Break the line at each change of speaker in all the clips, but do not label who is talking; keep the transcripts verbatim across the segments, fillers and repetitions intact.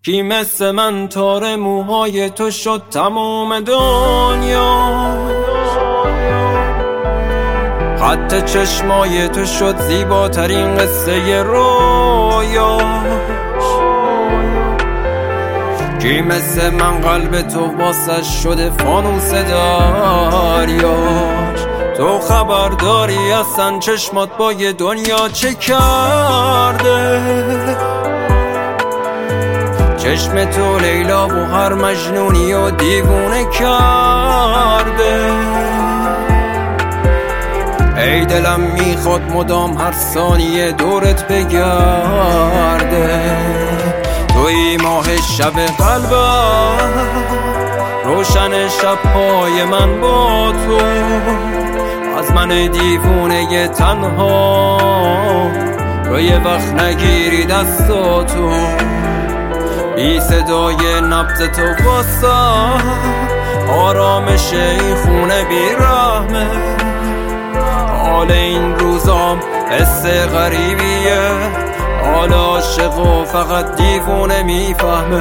کی مثل من تار موهای تو شد تموم دنیا، خط چشمای تو شد زیباترین قصه رویا. کی مثل من قلب تو واسه شده فانوس دریاش. تو خبر داری اصلا چشمات با یه دنیا چه کرده؟ چشم تو لیلا و هر مجنونی و دیوونه کرده. ای دلم میخواد مدام هر ثانیه دورت بگرده. توی ماه شب قلبم، روشن شب‌های من با تو. از من دیوونه تنها رو یه وقت نگیری دستاتو. بی صدای نبض تو واسه آرامش این خونه بی رحمه. حال این روزام حس غریبیه، حال عاشق و فقط دیوونه میفهمه.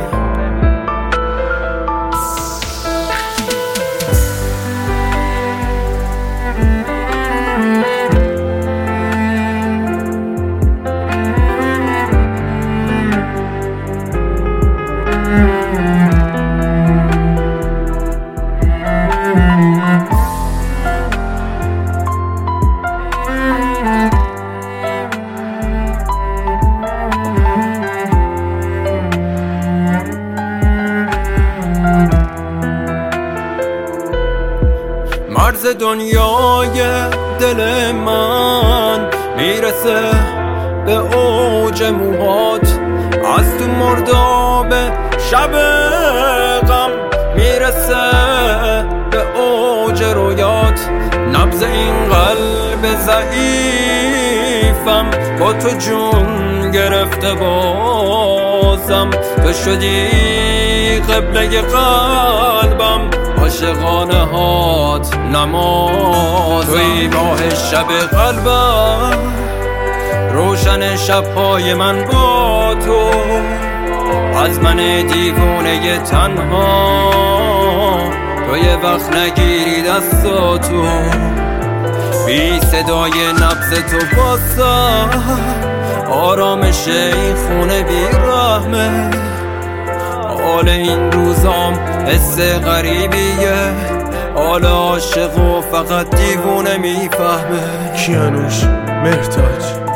مرز دنیای دل من میرسه به اوج موهات. از تو مرداب شب غم میرسه به اوج رویات. نبض این قلب ضعیفم با تو جون گرفته بازم. تو شدی قبله قلبم، عاشقانه هات نمازم. توی ماه شب قلبم، روشن شب‌های من با تو. از من دیوونه تنها تو یه وقت نگیری دستاتو. بی صدای نبض تو واسه آرامش این خونه بی رحمه. حال این روزام حس غریبیه، حال عاشق و فقط دیوونه میفهمه.
کیانوش مهرتاج